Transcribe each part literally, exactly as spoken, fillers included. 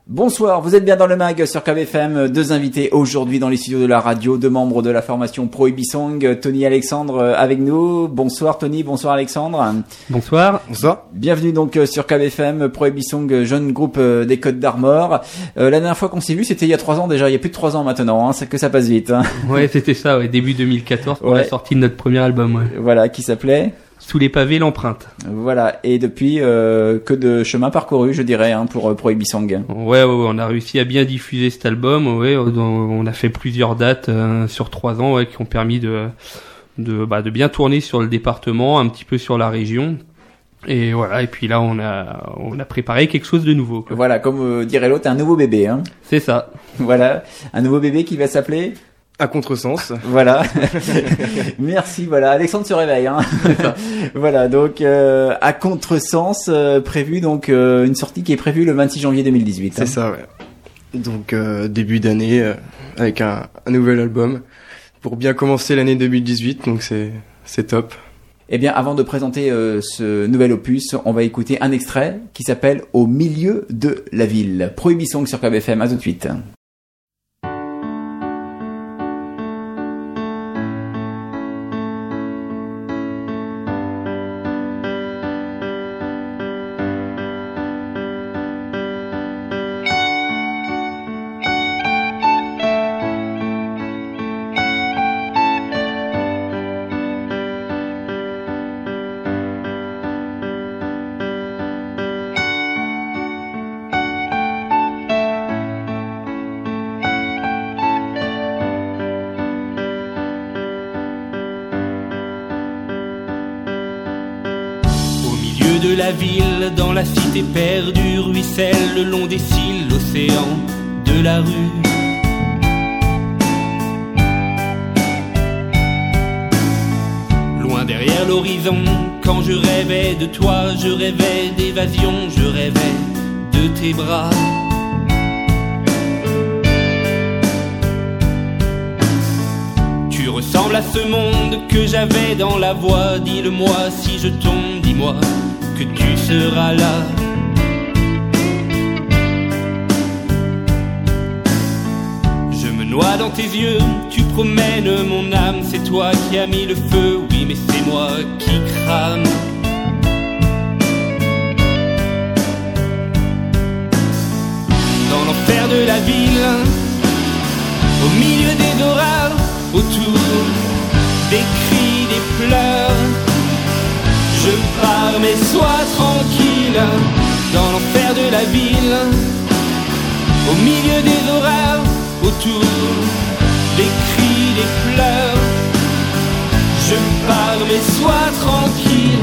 Bonsoir, vous êtes bien dans le mag sur K B F M, deux invités aujourd'hui dans les studios de la radio, deux membres de la formation Prohibisong, Tony et Alexandre avec nous. Bonsoir Tony, bonsoir Alexandre. Bonsoir. Bonsoir. Bienvenue donc sur K B F M, Prohibisong, jeune groupe des Côtes d'Armor. Euh, la dernière fois qu'on s'est vu, c'était il y a trois ans déjà, il y a plus de trois ans maintenant, hein, c'est que ça passe vite. Hein. Ouais, c'était ça, ouais, début deux mille quatorze pour ouais. la sortie de notre premier album. Ouais. Voilà, qui s'appelait Sous les pavés, l'empreinte. Voilà, et depuis, euh, que de chemin parcouru, je dirais, hein, pour euh, Prohibisong. Ouais, ouais, ouais, on a réussi à bien diffuser cet album. Ouais, on a fait plusieurs dates euh, sur trois ans, ouais, qui ont permis de, de, bah, de bien tourner sur le département, un petit peu sur la région. Et voilà, et puis là, on a, on a préparé quelque chose de nouveau, quoi. Voilà, comme euh, dirait l'autre, un nouveau bébé, hein. C'est ça. Voilà, un nouveau bébé qui va s'appeler À contresens. Voilà. Merci, voilà. Alexandre se réveille, hein. Voilà, donc, euh, à contresens, euh, prévu, donc, euh, une sortie qui est prévue le vingt-six janvier deux mille dix-huit. C'est hein. ça, ouais. Donc, euh, début d'année, euh, avec un, un nouvel album, pour bien commencer l'année deux mille dix-huit, donc c'est, c'est top. Eh bien, avant de présenter euh, ce nouvel opus, on va écouter un extrait qui s'appelle « Au milieu de la ville ». Prohibisong sur K B F M, à tout de suite. De la ville, dans la cité perdue, ruisselle le long des cils, l'océan de la rue. Loin derrière l'horizon, quand je rêvais de toi, je rêvais d'évasion, je rêvais de tes bras. Tu ressembles à ce monde que j'avais dans la voix, dis-le-moi si je tombe, dis-moi que tu seras là. Je me noie dans tes yeux, tu promènes mon âme. C'est toi qui as mis le feu, oui mais c'est moi qui crame. Dans l'enfer de la ville, au milieu des orats, autour des cris, des pleurs, je pars mais sois tranquille. Dans l'enfer de la ville, au milieu des horreurs, autour des cris, des pleurs, je pars mais sois tranquille.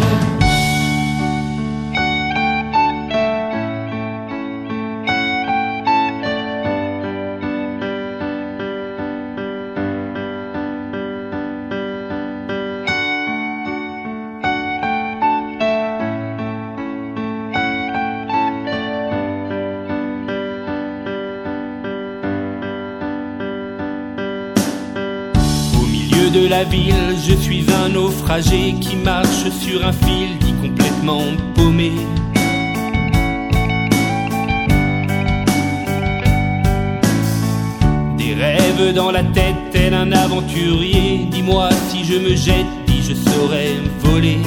De la ville, je suis un naufragé qui marche sur un fil dit complètement paumé. Des rêves dans la tête, tel un aventurier. Dis-moi si je me jette, dis je saurais voler.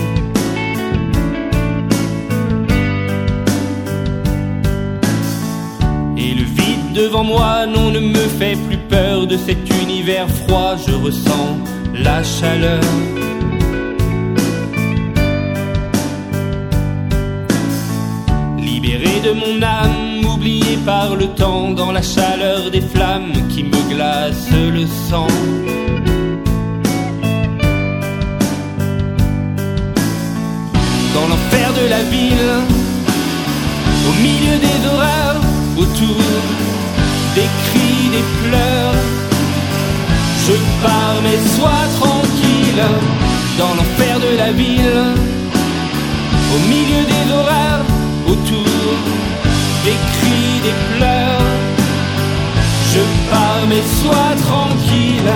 Et le vide devant moi, non, ne me fait plus peur. De cet univers froid, je ressens la chaleur. Libéré de mon âme, oublié par le temps, dans la chaleur des flammes qui me glacent le sang. Dans l'enfer de la ville, au milieu des horreurs, autour des cris, des pleurs, je pars mais sois tranquille. Dans l'enfer de la ville, au milieu des horreurs, autour des cris, des pleurs, je pars mais sois tranquille.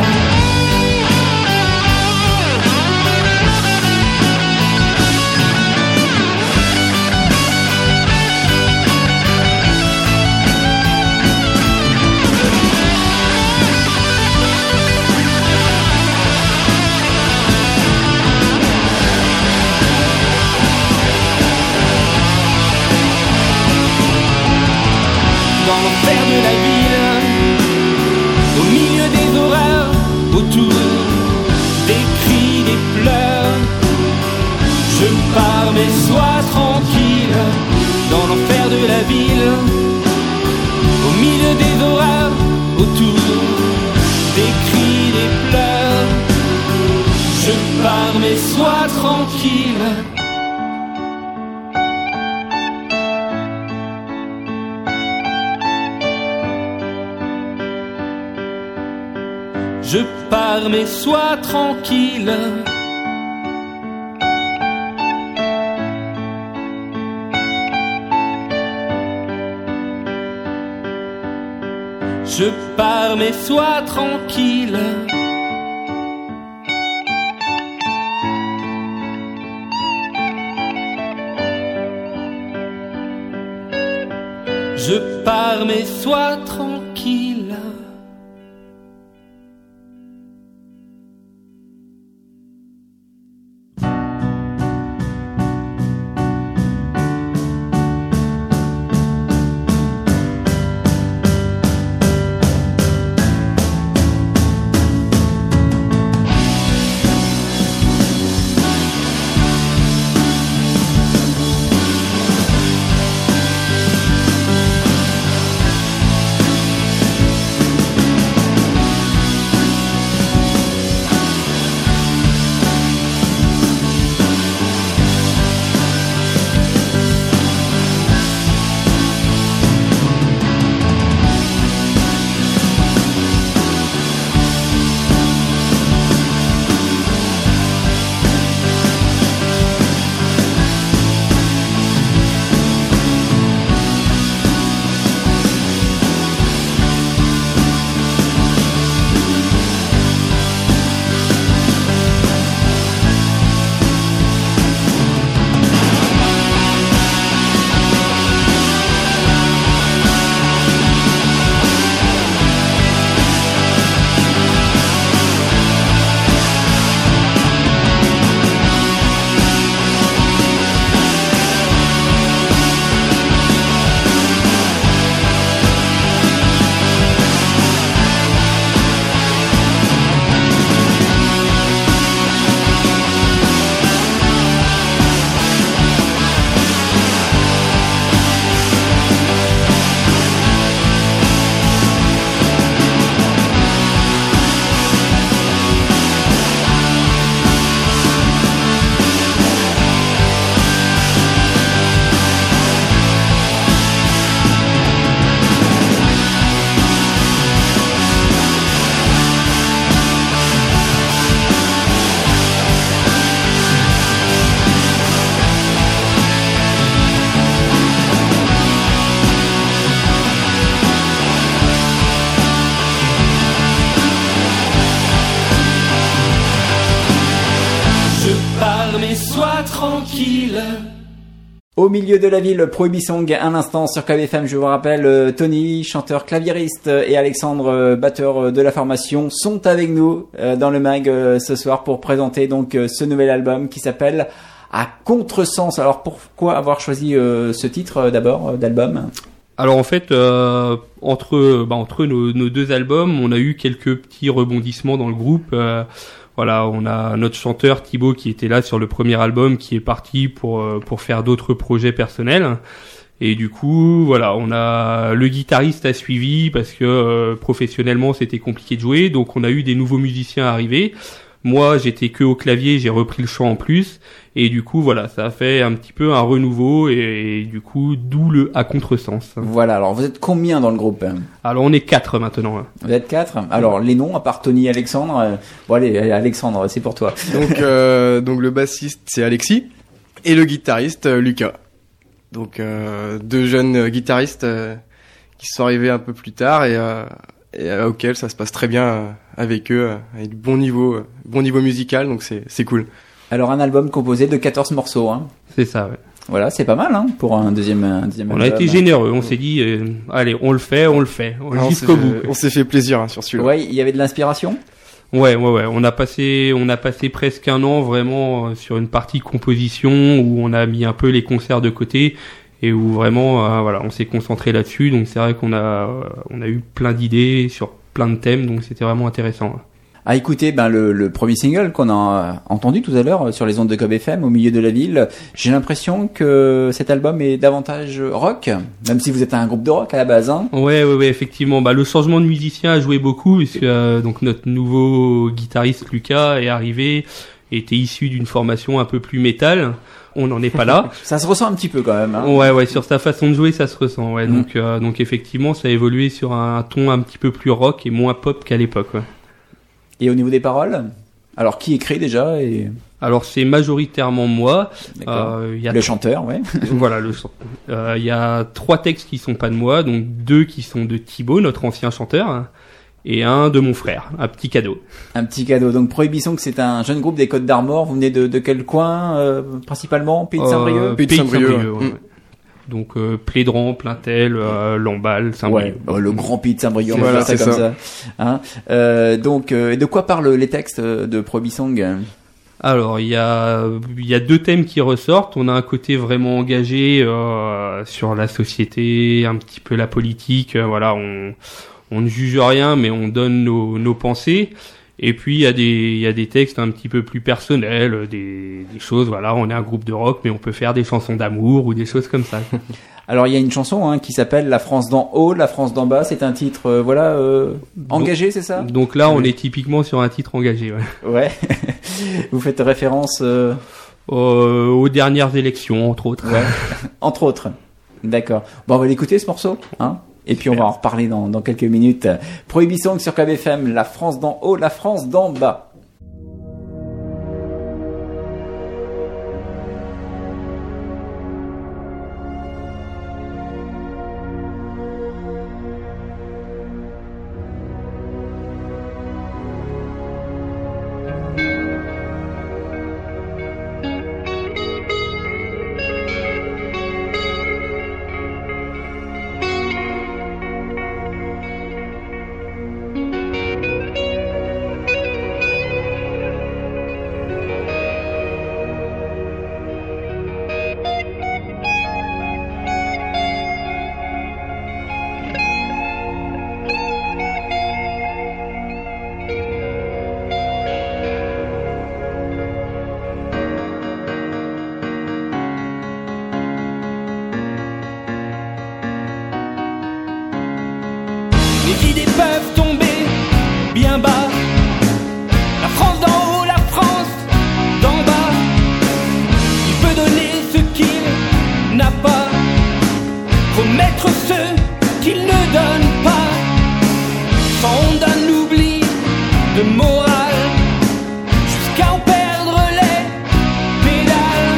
dans l'enfer de la ville, au milieu des horreurs, autour des cris, des pleurs. Je pars mais sois tranquille, dans l'enfer de la ville, au milieu des horreurs, autour des cris, des pleurs. Je pars mais sois tranquille. Je pars mais sois tranquille. Je pars mais sois tranquille. Je pars mais sois tranquille. Tranquille. Au milieu de la ville, Prohibisong, un instant sur K B F M, je vous rappelle, euh, Tony, chanteur claviériste, et Alexandre, euh, batteur euh, de la formation, sont avec nous euh, dans le mag euh, ce soir pour présenter donc euh, ce nouvel album qui s'appelle À Contresens. Alors pourquoi avoir choisi euh, ce titre euh, d'abord euh, d'album ? Alors en fait, euh, entre bah, entre nos, nos deux albums, on a eu quelques petits rebondissements dans le groupe. Euh, Voilà, on a notre chanteur Thibaut qui était là sur le premier album, qui est parti pour pour faire d'autres projets personnels. Et du coup, voilà, on a le guitariste a suivi parce que euh, professionnellement c'était compliqué de jouer, donc on a eu des nouveaux musiciens arriver. Moi, j'étais que au clavier, j'ai repris le chant en plus, et du coup, voilà, ça a fait un petit peu un renouveau, et, et du coup, d'où le À Contresens. Voilà, alors vous êtes combien dans le groupe ? Alors on est quatre maintenant. Vous êtes quatre ? Alors les noms, à part Tony et Alexandre, euh, bon allez, Alexandre, c'est pour toi. Donc, euh, donc le bassiste c'est Alexis, et le guitariste euh, Lucas. Donc euh, deux jeunes guitaristes euh, qui sont arrivés un peu plus tard, et... Euh, et euh, auquel ça se passe très bien euh, avec eux, euh, avec bon niveau, euh, bon niveau musical, donc c'est c'est cool. Alors un album composé de quatorze morceaux, hein. C'est ça, ouais. Voilà, c'est pas mal, hein, pour un deuxième, un deuxième on album. a été généreux, on s'est dit, euh, allez, on le fait, on le fait, Alors, jusqu'au on bout. Fait, on s'est fait plaisir hein, sur celui-là. Ouais, il y avait de l'inspiration. Ouais, ouais, ouais. On a passé, on a passé presque un an vraiment euh, sur une partie composition où on a mis un peu les concerts de côté. et où vraiment, euh, voilà, on s'est concentré là-dessus. Donc c'est vrai qu'on a, euh, on a eu plein d'idées sur plein de thèmes, donc c'était vraiment intéressant. À écouter ben, le, le premier single qu'on a entendu tout à l'heure sur les ondes de Cob F M, Au milieu de la ville, j'ai l'impression que cet album est davantage rock, même si vous êtes un groupe de rock à la base. Hein. Ouais, ouais, ouais, effectivement. Bah, le changement de musicien a joué beaucoup, puisque euh, donc notre nouveau guitariste Lucas est arrivé, était issu d'une formation un peu plus métal. On n'en est pas là. Ça se ressent un petit peu quand même. Hein. Ouais, ouais, sur sa façon de jouer, ça se ressent. Ouais, mmh. donc, euh, donc effectivement, ça a évolué sur un ton un petit peu plus rock et moins pop qu'à l'époque. Ouais. Et au niveau des paroles, alors qui écrit déjà et... Alors c'est majoritairement moi. Euh, y a le t- chanteur, ouais. Voilà, le chanteur. Il euh, y a trois textes qui sont pas de moi, donc deux qui sont de Thibaut, notre ancien chanteur, et un de mon frère, un petit cadeau. Un petit cadeau. Donc Prohibition, que c'est un jeune groupe des Côtes d'Armor. Vous venez de, de quel coin euh, principalement? Pays de Saint-Brieuc. euh, Pays de Saint-Brieuc. Ouais. Ouais. Mmh. Donc euh, Plédran, Plaintel, euh, Lamballe, Saint-Brieuc. Ouais, le grand Pays de Saint-Brieuc, on va voilà, faire ça c'est comme ça. ça. Hein euh, donc, euh, de quoi parlent les textes de Prohibition? Alors, il y a il y a deux thèmes qui ressortent. On a un côté vraiment engagé euh, sur la société, un petit peu la politique. Euh, voilà, on on ne juge rien, mais on donne nos nos pensées. Et puis il y a des il y a des textes un petit peu plus personnels, des des choses. Voilà, on est un groupe de rock, mais on peut faire des chansons d'amour ou des choses comme ça. Alors il y a une chanson hein, qui s'appelle La France d'en haut, La France d'en bas. C'est un titre euh, voilà euh, engagé, c'est ça? Donc là, on est typiquement sur un titre engagé. Ouais. Ouais. Vous faites référence euh... euh, aux dernières élections, entre autres. Ouais. Entre autres. D'accord. Bon, on va l'écouter ce morceau, hein. Et puis on va en reparler dans, dans quelques minutes. Prohibition sur Cob F M, La France d'en haut, La France d'en bas. Les idées peuvent tomber bien bas. La France d'en haut, la France d'en bas. Il peut donner ce qu'il n'a pas, promettre ce qu'il ne donne pas, sans honte d'un oubli de morale, jusqu'à en perdre les pédales.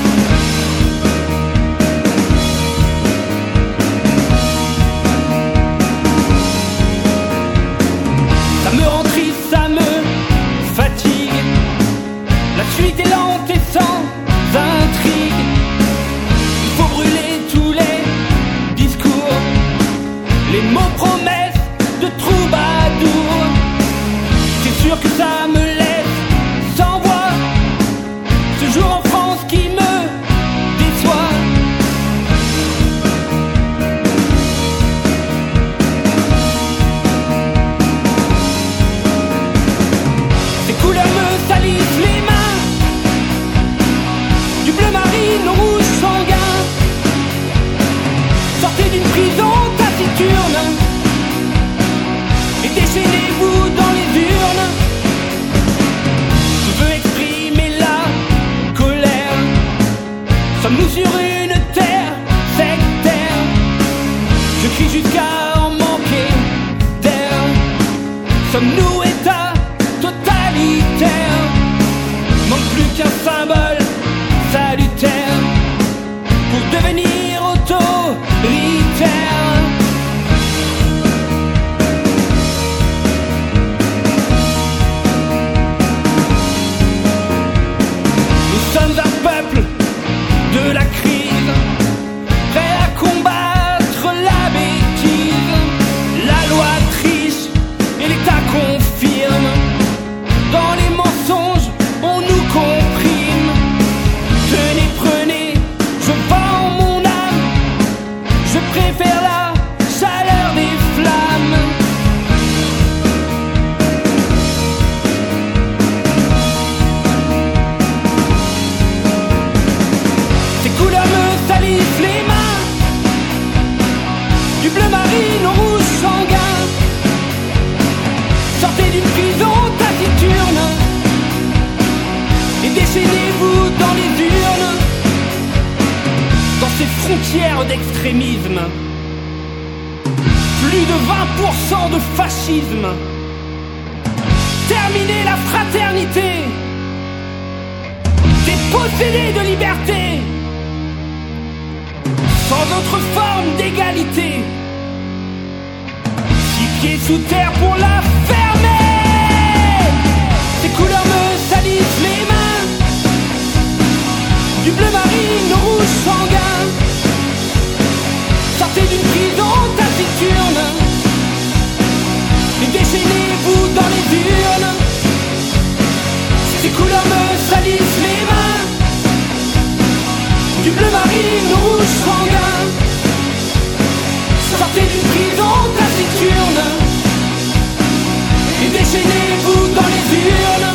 Ça me rend triste, ça me fatigue. La suite est lente et sans intrigue. Il faut brûler tous les discours, les mots promesses de troubadour. C'est sûr que ça me laisse sans voix, ce jour en France qui me déçoit. Ces couleurs me salissent les mains, du bleu marine au rouge sanguin. Sortez d'une prison taciturne et déchaînez-vous dans les urnes. Je veux exprimer la colère. Sommes-nous sur une terre sectaire? Je crie jusqu'à en manquer d'air. Sommes-nous État totalitaire? Manque plus qu'un symbole salutaire pour devenir autoritaire. Nous sommes un peuple de la crise, prêt à combattre la bêtise. La loi triche et l'État confie. marine au rouge sanguin. Sortez d'une prison taciturne et déchaînez-vous dans les urnes, dans ces frontières d'extrémisme. Plus de vingt pour cent de fascisme. Terminez la fraternité. Dépossédez de liberté. Sans autre forme d'égalité. Six pieds sous terre pour la fermer. Ces couleurs me salissent les mains. Du bleu marine au rouge sanguin. Sortez d'une prison taciturne et déchaînez-vous dans les urnes. Ces couleurs me salissent les mains. Du bleu marine au rouge sanguin. Sortez d'une prison taciturne et déchaînez-vous dans les urnes.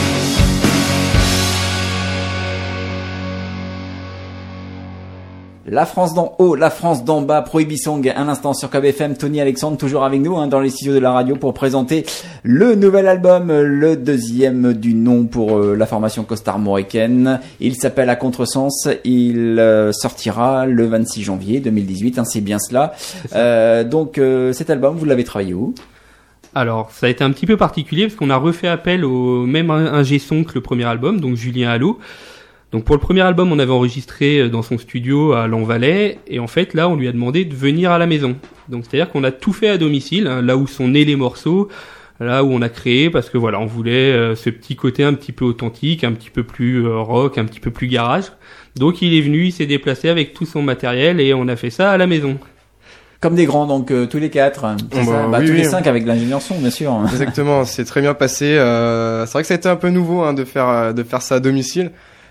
La France d'en haut, la France d'en bas, Prohibisong, un instant sur K B F M. Tony Alexandre toujours avec nous hein, dans les studios de la radio pour présenter le nouvel album, le deuxième du nom pour euh, la formation costarmoricaine. Il s'appelle À Contresens. Il euh, sortira le vingt-six janvier deux mille dix-huit. Hein, c'est bien cela. Euh, donc euh, cet album, vous l'avez travaillé où ? Alors, ça a été un petit peu particulier parce qu'on a refait appel au même ingé son que le premier album, donc Julien Allot. Donc pour le premier album, on avait enregistré dans son studio à Lanvalet, et en fait là, on lui a demandé de venir à la maison. Donc c'est-à-dire qu'on a tout fait à domicile, hein, là où sont nés les morceaux, là où on a créé, parce que voilà, on voulait euh, ce petit côté un petit peu authentique, un petit peu plus euh, rock, un petit peu plus garage. Donc il est venu, il s'est déplacé avec tout son matériel, et on a fait ça à la maison. Comme des grands, donc euh, tous les quatre, c'est Bah, ça bah, oui, tous oui. les cinq avec l'ingénieur son, bien sûr. Exactement, c'est très bien passé. Euh, c'est vrai que ça a été un peu nouveau hein, de faire euh, de faire ça à domicile.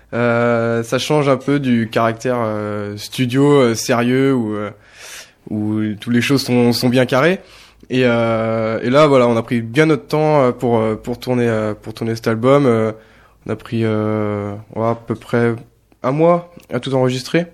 Euh, ça change un peu du caractère euh, studio euh, sérieux où euh, où toutes les choses sont sont bien carrées. Et euh, et là voilà, on a pris bien notre temps euh, pour euh, pour tourner euh, pour tourner cet album. Euh, on a pris euh, ouais, à peu près un mois à tout enregistrer.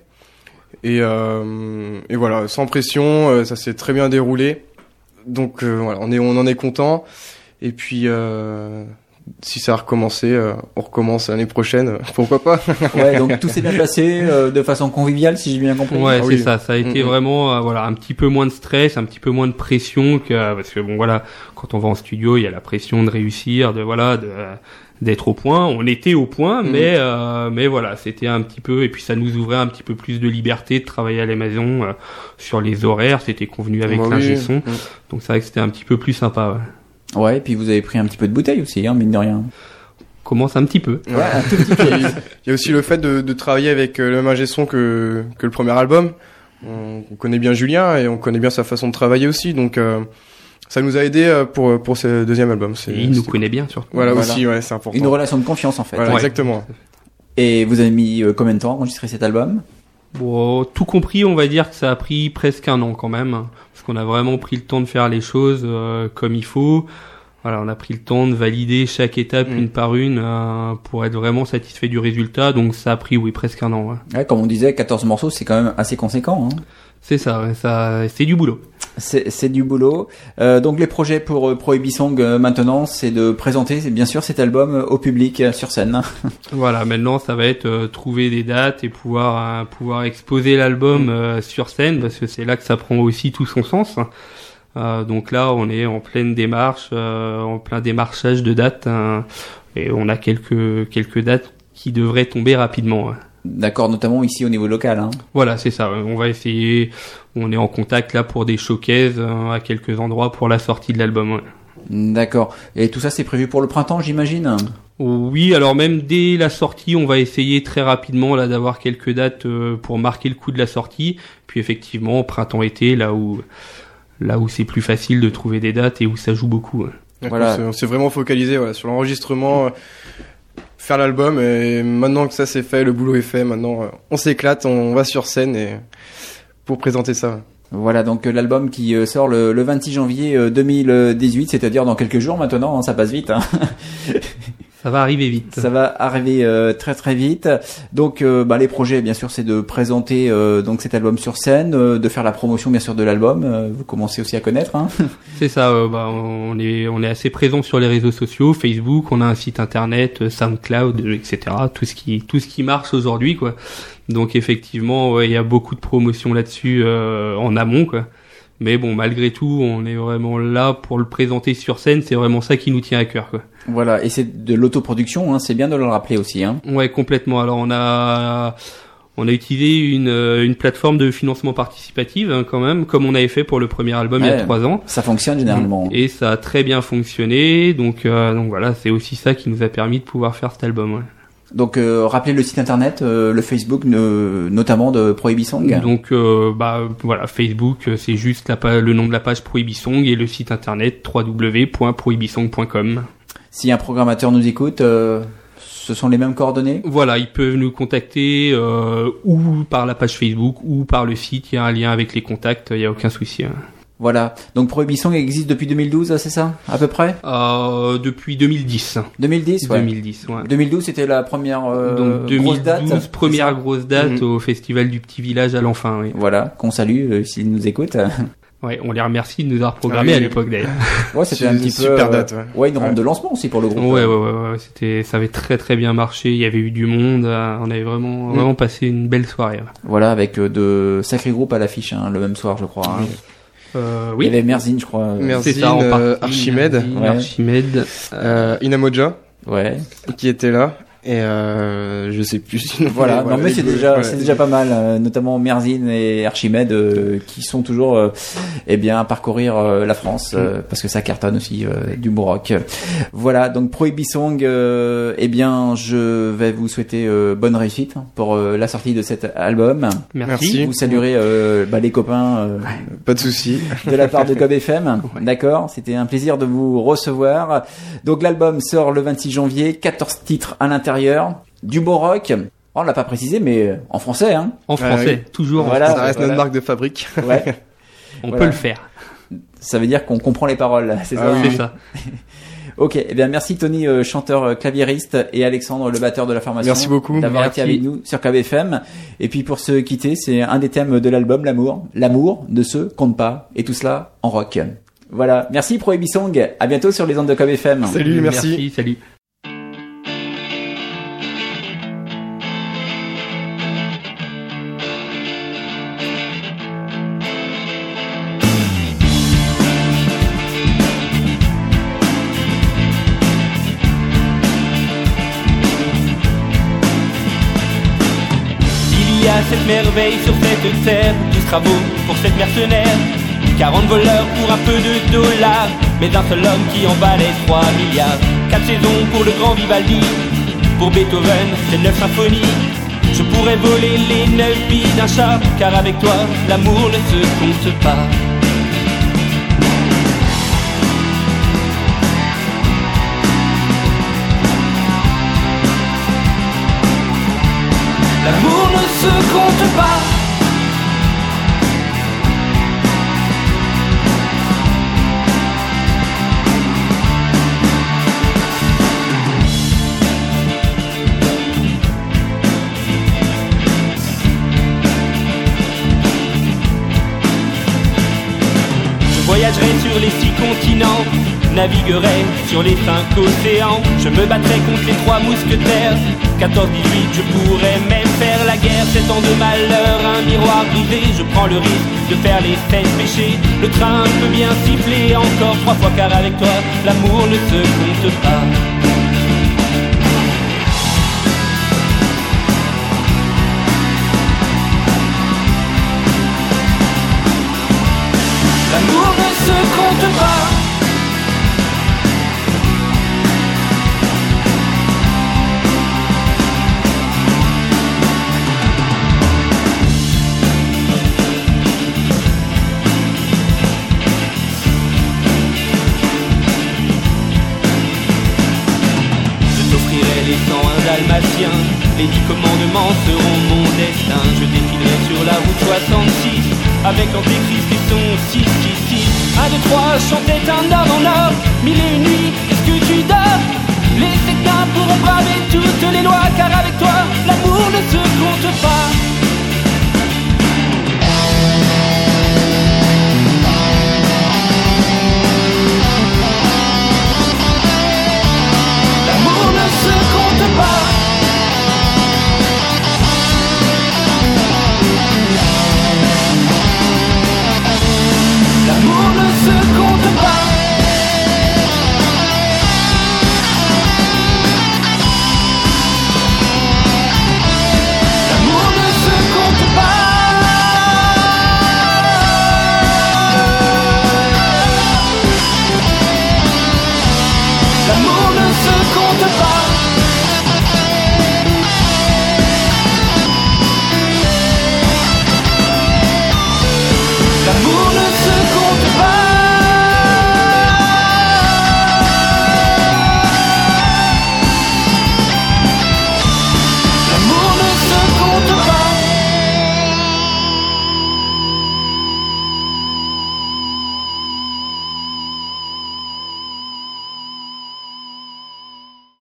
Et euh, et voilà, sans pression, euh, ça s'est très bien déroulé. Donc euh, voilà, on est on en est content. Et puis euh, si ça a recommencé, euh, on recommence l'année prochaine, euh, pourquoi pas. Ouais, donc tout s'est bien passé euh, de façon conviviale, si j'ai bien compris. Ouais, Ah c'est oui. ça. Ça a été Mm-hmm. vraiment, euh, voilà, un petit peu moins de stress, un petit peu moins de pression que, euh, parce que bon, voilà, quand on va en studio, il y a la pression de réussir, de voilà, de euh, d'être au point. On était au point, Mm. mais euh, mais voilà, c'était un petit peu, et puis ça nous ouvrait un petit peu plus de liberté de travailler à la maison euh, sur les horaires. C'était convenu avec Bah oui. l'ingé son, Mm. donc c'est vrai que c'était un petit peu plus sympa. Ouais. Ouais, et puis vous avez pris un petit peu de bouteille aussi, hein, mine de rien. Commence un petit peu. Ouais, un tout petit peu. Il y a aussi le fait de, de travailler avec euh, le même ingé son que que le premier album. On, on connaît bien Julien et on connaît bien sa façon de travailler aussi, donc euh, ça nous a aidé euh, pour pour ce deuxième album. C'est, Et il nous c'est- connaît bien surtout. Voilà, Voilà. aussi, ouais, c'est important. Une relation de confiance en fait. Voilà, Ouais. exactement. Et vous avez mis euh, combien de temps à enregistrer cet album ? Bon, tout compris, on va dire que ça a pris presque un an quand même, hein, parce qu'on a vraiment pris le temps de faire les choses euh, comme il faut. Voilà, on a pris le temps de valider chaque étape Mm. une par une euh, pour être vraiment satisfait du résultat. Donc ça a pris, oui, presque un an. Ouais. Ouais, comme on disait, quatorze morceaux, c'est quand même assez conséquent. Hein. C'est ça, ouais, ça, c'est du boulot. C'est, c'est du boulot. Euh, donc les projets pour euh, Prohibisong euh, maintenant, c'est de présenter, c'est bien sûr, cet album euh, au public euh, sur scène. Voilà, maintenant ça va être euh, trouver des dates et pouvoir euh, pouvoir exposer l'album euh, sur scène, parce que c'est là que ça prend aussi tout son sens. Euh, donc là, on est en pleine démarche, euh, en plein démarchage de dates, hein, et on a quelques quelques dates qui devraient tomber rapidement. Ouais. D'accord, notamment ici au niveau local. Hein. Voilà, c'est ça. On va essayer. On est en contact là pour des showcases euh, à quelques endroits pour la sortie de l'album. Ouais. D'accord. Et tout ça, c'est prévu pour le printemps, j'imagine. Oui, alors même dès la sortie, on va essayer très rapidement là d'avoir quelques dates euh, pour marquer le coup de la sortie. Puis effectivement, printemps-été, là où là où c'est plus facile de trouver des dates et où ça joue beaucoup. Ouais. Donc, Voilà. On s'est- on s'est vraiment focalisé voilà, sur l'enregistrement, euh, faire l'album, et maintenant que ça c'est fait, le boulot est fait, maintenant euh, on s'éclate, on va sur scène et pour présenter ça. Voilà, donc euh, l'album qui euh, sort le, le vingt-six janvier euh, deux mille dix-huit, c'est-à-dire dans quelques jours maintenant, hein, ça passe vite. Hein. Ça va arriver vite. Ça va arriver euh, très très vite. Donc, euh, bah, les projets, bien sûr, c'est de présenter euh, donc cet album sur scène, euh, de faire la promotion, bien sûr, de l'album. Euh, vous commencez aussi à connaître, hein. C'est ça. Euh, bah, on est on est assez présent sur les réseaux sociaux, Facebook. On a un site internet, SoundCloud, et cetera. Tout ce qui tout ce qui marche aujourd'hui, quoi. Donc effectivement, ouais, il y a beaucoup de promotions là-dessus euh, en amont, quoi. Mais bon, malgré tout, on est vraiment là pour le présenter sur scène. C'est vraiment ça qui nous tient à cœur, quoi. Voilà, et c'est de l'autoproduction, hein, c'est bien de le rappeler aussi, hein. Ouais, complètement. Alors on a on a utilisé une une plateforme de financement participatif, hein, quand même, comme on avait fait pour le premier album Ouais, il y a trois ans. Ça fonctionne généralement. Et ça a très bien fonctionné. Donc euh, donc voilà, c'est aussi ça qui nous a permis de pouvoir faire cet album. Ouais. Donc, euh, rappelez le site internet, euh, le Facebook, euh, notamment de Prohibisong. Donc, euh, bah voilà, Facebook, euh, c'est juste la pa- le nom de la page Prohibisong et le site internet w w w point prohibisong point com. Si un programmateur nous écoute, euh, ce sont les mêmes coordonnées. Voilà, ils peuvent nous contacter euh, ou par la page Facebook ou par le site. Il y a un lien avec les contacts, il y a aucun souci. Hein. Voilà. Donc Prohibisong existe depuis deux mille douze, c'est ça, à peu près? Euh, depuis deux mille dix. deux mille dix, ouais. deux mille dix, ouais. deux mille douze, c'était la première euh, Donc deux mille douze, grosse date. première grosse date Mmh. au Festival du Petit Village à l'Enfin. Oui. Voilà, qu'on salue euh, s'ils nous écoutent. Ouais, on les remercie de nous avoir programmé Ah oui. à l'époque d'ailleurs. Ouais, c'était C'est un une petit peu super euh, date, ouais. Ouais, une rampe Ouais. de lancement aussi pour le groupe. Ouais, ouais, ouais, ouais, c'était, ça avait très très bien marché. Il y avait eu du monde. euh, On avait vraiment, Mm. vraiment passé une belle soirée. Ouais. Voilà, avec euh, de sacrés groupes à l'affiche, hein, le même soir, je crois. Hein. Euh, Il y oui. avait Merzine, je crois. euh, Merzine, C'est ça, en euh, partie, Archimède. Merzine, Ouais. Archimède. Euh, Inamoja, Ouais. qui était là. Et euh, je sais plus. Voilà, non mais les c'est deux, déjà voilà. c'est déjà pas mal, euh, notamment Merzine et Archimède euh, qui sont toujours euh, eh bien à parcourir euh, la France euh, parce que ça cartonne aussi euh, du beau rock. Voilà, donc Prohibisong, euh, eh bien je vais vous souhaiter euh, bonne réussite pour euh, la sortie de cet album. Merci. Merci. Vous saluerez euh, bah, les copains euh, Pas de souci. de la part de Cob F M. D'accord, c'était un plaisir de vous recevoir. Donc l'album sort le vingt-six janvier, quatorze titres à l'intérieur, du beau rock. Oh, on l'a pas précisé, mais en français, hein. En français, Ah toujours. en Voilà. Ça français. reste voilà. notre marque de fabrique. Ouais. On Voilà. peut le faire. Ça veut dire qu'on comprend les paroles, c'est ça. Ah oui. C'est ça. Ok, eh bien merci Tony, euh, chanteur euh, claviériste, et Alexandre, le batteur de la formation. Merci beaucoup. D'avoir Merci. été avec nous sur K B F M. Et puis pour se quitter, c'est un des thèmes de l'album, l'amour. L'amour ne se compte pas. Et tout cela en rock. Voilà. Merci Prohibisong. À bientôt sur les ondes de K B F M. Salut, merci. Merci, salut. Il y a cette merveille sur cette terre, douze travaux pour cette mercenaire, quarante voleurs pour un peu de dollars, mais d'un seul homme qui en valait trois milliards. Quatre saisons pour le grand Vivaldi, pour Beethoven, c'est neuf symphonies. Je pourrais voler les neuf vies d'un chat, car avec toi, l'amour ne se compte pas. L'amour ne se compte pas. Je voyagerai sur les six continents, naviguerai sur les cinq océans. Je me battrai contre les trois mousquetaires. quatorze dix-huit, je pourrais même faire la guerre. Sept ans de malheur, un miroir brisé. Je prends le risque de faire les sept péchés. Le train peut bien siffler encore trois fois, car avec toi, l'amour ne se compte pas. L'amour ne se compte pas. Je t'offrirai les cent un dalmatiens. Les dix commandements seront mon destin. Je défilerai sur la route soixante-six avec l'antéchrist et son six six six. Un, deux, trois, chantait un homme en or. Mille et une nuits, est-ce que tu dors? Les équins pourront braver toutes les lois, car avec toi, l'amour ne se compte pas.